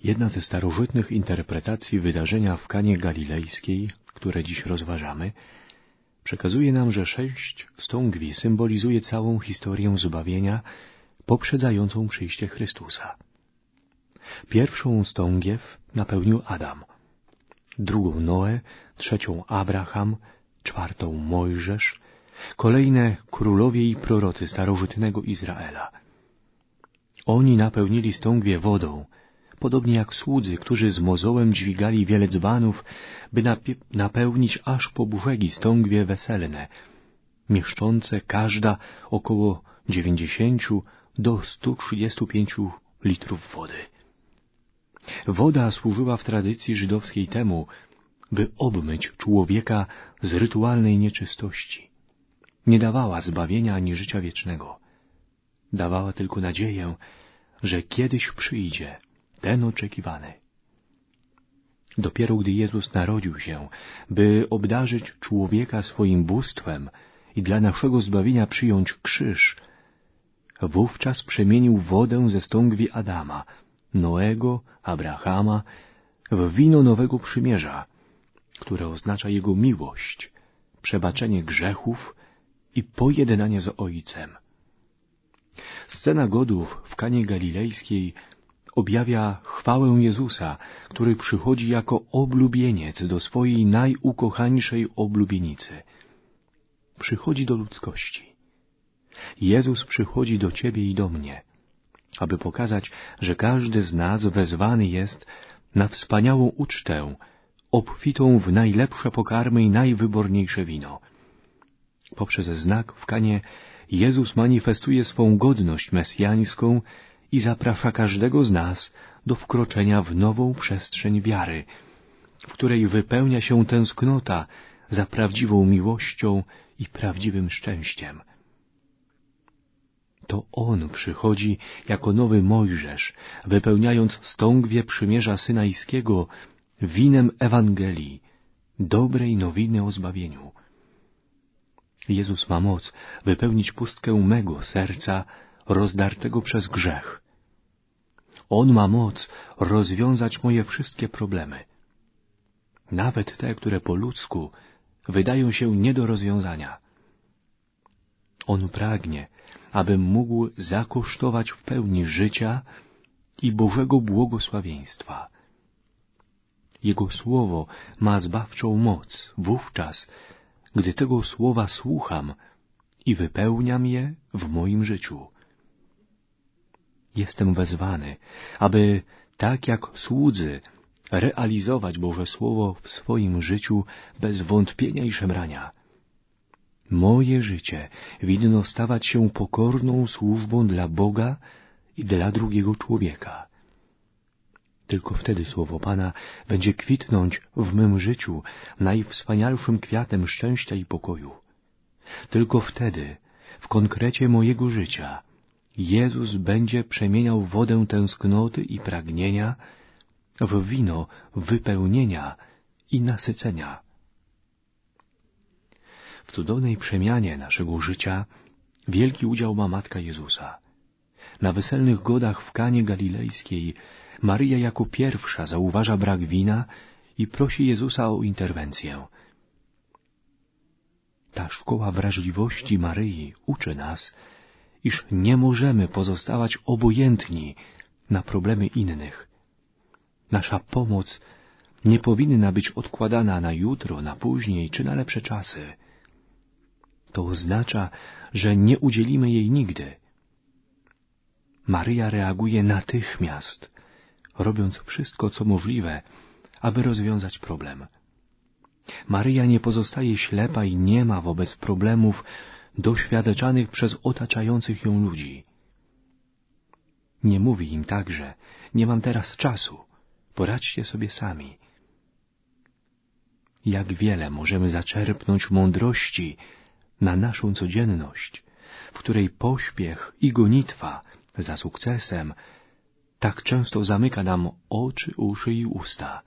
Jedna ze starożytnych interpretacji wydarzenia w Kanie Galilejskiej, które dziś rozważamy, przekazuje nam, że 6 stągwi symbolizuje całą historię zbawienia poprzedzającą przyjście Chrystusa. Pierwszą stągiew napełnił Adam, drugą Noe, trzecią Abraham, czwartą Mojżesz, kolejne królowie i prorocy starożytnego Izraela. Oni napełnili stągwie wodą, podobnie jak słudzy, którzy z mozołem dźwigali wiele dzbanów, by napełnić aż po brzegi stągwie weselne, mieszczące każda około 90 do 135 litrów wody. Woda służyła w tradycji żydowskiej temu, by obmyć człowieka z rytualnej nieczystości. Nie dawała zbawienia ani życia wiecznego. Dawała tylko nadzieję, że kiedyś przyjdzie ten oczekiwany. Dopiero gdy Jezus narodził się, by obdarzyć człowieka swoim bóstwem i dla naszego zbawienia przyjąć krzyż, wówczas przemienił wodę ze stągwi Adama, Noego, Abrahama w wino nowego przymierza, które oznacza Jego miłość, przebaczenie grzechów i pojednanie z Ojcem. Scena godów w Kanie Galilejskiej objawia chwałę Jezusa, który przychodzi jako oblubieniec do swojej najukochańszej oblubienicy. Przychodzi do ludzkości. Jezus przychodzi do ciebie i do mnie, aby pokazać, że każdy z nas wezwany jest na wspaniałą ucztę, obfitą w najlepsze pokarmy i najwyborniejsze wino. Poprzez znak w Kanie Jezus manifestuje swą godność mesjańską i zaprasza każdego z nas do wkroczenia w nową przestrzeń wiary, w której wypełnia się tęsknota za prawdziwą miłością i prawdziwym szczęściem. To On przychodzi jako nowy Mojżesz, wypełniając stągwie przymierza synajskiego winem Ewangelii, dobrej nowiny o zbawieniu. Jezus ma moc wypełnić pustkę mego serca rozdartego przez grzech. On ma moc rozwiązać moje wszystkie problemy, nawet te, które po ludzku wydają się nie do rozwiązania. On pragnie, abym mógł zakosztować w pełni życia i Bożego błogosławieństwa. Jego Słowo ma zbawczą moc wówczas, gdy tego Słowa słucham i wypełniam je w moim życiu. Jestem wezwany, aby tak jak słudzy realizować Boże Słowo w swoim życiu bez wątpienia i szemrania. Moje życie winno stawać się pokorną służbą dla Boga i dla drugiego człowieka. Tylko wtedy Słowo Pana będzie kwitnąć w mym życiu najwspanialszym kwiatem szczęścia i pokoju. Tylko wtedy, w konkrecie mojego życia, Jezus będzie przemieniał wodę tęsknoty i pragnienia w wino wypełnienia i nasycenia. W cudownej przemianie naszego życia wielki udział ma Matka Jezusa. Na weselnych godach w Kanie Galilejskiej Maryja jako pierwsza zauważa brak wina i prosi Jezusa o interwencję. Ta szkoła wrażliwości Maryi uczy nas, iż nie możemy pozostawać obojętni na problemy innych. Nasza pomoc nie powinna być odkładana na jutro, na później czy na lepsze czasy. To oznacza, że nie udzielimy jej nigdy. Maryja reaguje natychmiast, robiąc wszystko, co możliwe, aby rozwiązać problem. Maryja nie pozostaje ślepa i niema wobec problemów doświadczanych przez otaczających ją ludzi. Nie mówi im także: nie mam teraz czasu, poradźcie sobie sami. Jak wiele możemy zaczerpnąć mądrości na naszą codzienność, w której pośpiech i gonitwa za sukcesem tak często zamyka nam oczy, uszy i usta.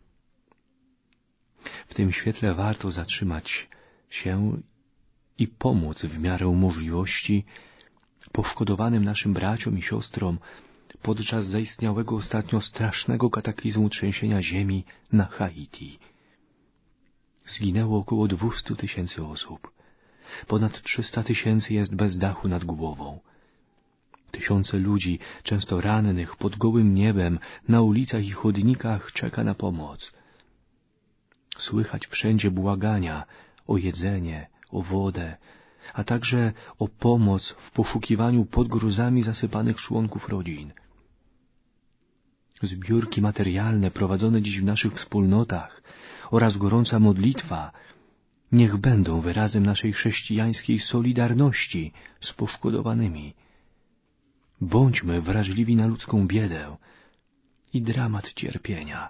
W tym świetle warto zatrzymać się i pomóc w miarę możliwości poszkodowanym naszym braciom i siostrom podczas zaistniałego ostatnio strasznego kataklizmu trzęsienia ziemi na Haiti. Zginęło około 200 000 osób. Ponad 300 000 jest bez dachu nad głową. Tysiące ludzi, często rannych, pod gołym niebem, na ulicach i chodnikach czeka na pomoc. Słychać wszędzie błagania o jedzenie, o wodę, a także o pomoc w poszukiwaniu pod gruzami zasypanych członków rodzin. Zbiórki materialne prowadzone dziś w naszych wspólnotach oraz gorąca modlitwa niech będą wyrazem naszej chrześcijańskiej solidarności z poszkodowanymi. Bądźmy wrażliwi na ludzką biedę i dramat cierpienia.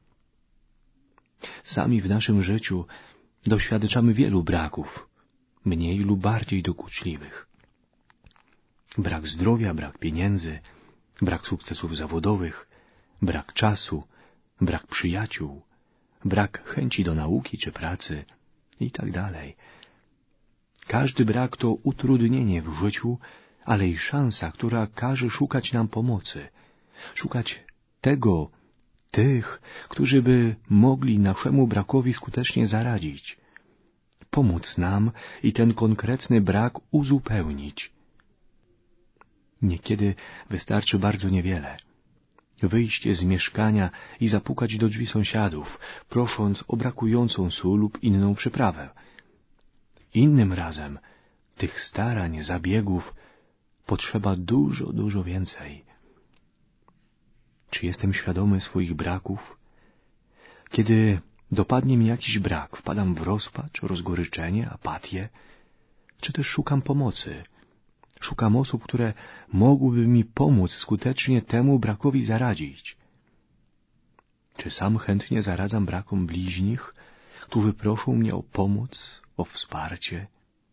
Sami w naszym życiu doświadczamy wielu braków, mniej lub bardziej dokuczliwych. Brak zdrowia, brak pieniędzy, brak sukcesów zawodowych, brak czasu, brak przyjaciół, brak chęci do nauki czy pracy i tak dalej. Każdy brak to utrudnienie w życiu, ale i szansa, która każe szukać nam pomocy, szukać tych, którzy by mogli naszemu brakowi skutecznie zaradzić, pomóc nam i ten konkretny brak uzupełnić. Niekiedy wystarczy bardzo niewiele. Wyjść z mieszkania i zapukać do drzwi sąsiadów, prosząc o brakującą sól lub inną przyprawę. Innym razem tych starań, zabiegów potrzeba dużo więcej. Czy jestem świadomy swoich braków? Kiedy dopadnie mi jakiś brak, wpadam w rozpacz, rozgoryczenie, apatię, czy też szukam pomocy? Szukam osób, które mogłyby mi pomóc skutecznie temu brakowi zaradzić. Czy sam chętnie zaradzam brakom bliźnich, którzy proszą mnie o pomoc, o wsparcie?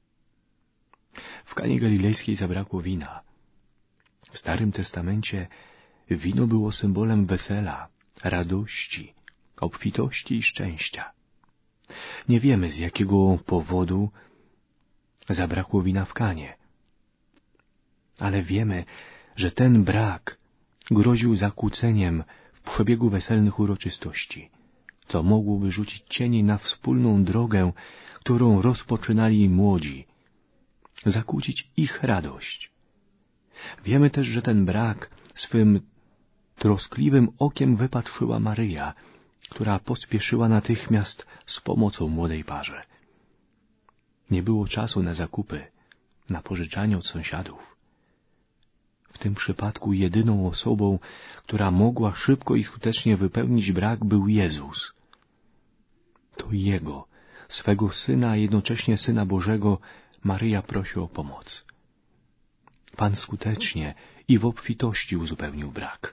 W Kanie Galilejskiej zabrakło wina. W Starym Testamencie wino było symbolem wesela, radości, obfitości i szczęścia. Nie wiemy, z jakiego powodu zabrakło wina w Kanie. Ale wiemy, że ten brak groził zakłóceniem w przebiegu weselnych uroczystości, co mogłoby rzucić cień na wspólną drogę, którą rozpoczynali młodzi, zakłócić ich radość. Wiemy też, że ten brak swym troskliwym okiem wypatrzyła Maryja, która pospieszyła natychmiast z pomocą młodej parze. Nie było czasu na zakupy, na pożyczanie od sąsiadów. W tym przypadku jedyną osobą, która mogła szybko i skutecznie wypełnić brak, był Jezus. To Jego, swego Syna, a jednocześnie Syna Bożego, Maryja prosi o pomoc. Pan skutecznie i w obfitości uzupełnił brak.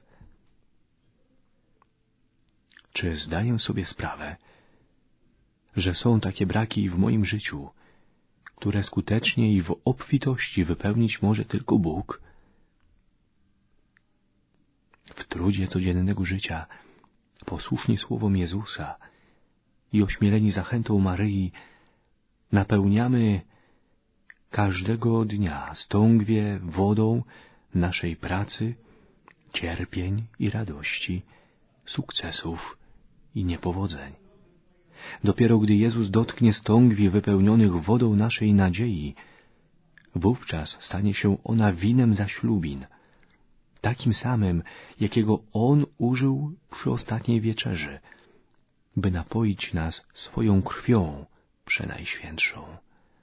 Czy zdaję sobie sprawę, że są takie braki i w moim życiu, które skutecznie i w obfitości wypełnić może tylko Bóg? W trudzie codziennego życia, posłuszni słowom Jezusa i ośmieleni zachętą Maryi, napełniamy każdego dnia stągwie wodą naszej pracy, cierpień i radości, sukcesów i niepowodzeń. Dopiero gdy Jezus dotknie stągwi wypełnionych wodą naszej nadziei, wówczas stanie się ona winem zaślubin, takim samym, jakiego On użył przy ostatniej wieczerzy, by napoić nas swoją krwią przenajświętszą.